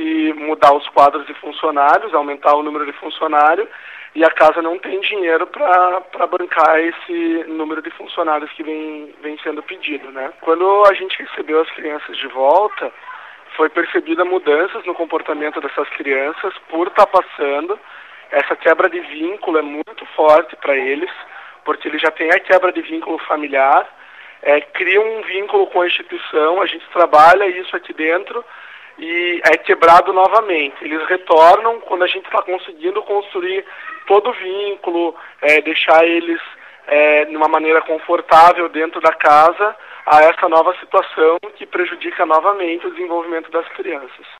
que mudar os quadros de funcionários, aumentar o número de funcionários, e a casa não tem dinheiro para bancar esse número de funcionários que vem sendo pedido, né? Quando a gente recebeu as crianças de volta, foi percebida mudanças no comportamento dessas crianças por estar passando. Essa quebra de vínculo é muito forte para eles, porque eles já têm a quebra de vínculo familiar, cria um vínculo com a instituição, a gente trabalha isso aqui dentro e é quebrado novamente. Eles retornam quando a gente está conseguindo construir todo o vínculo, deixar eles de uma maneira confortável dentro da casa a essa nova situação que prejudica novamente o desenvolvimento das crianças.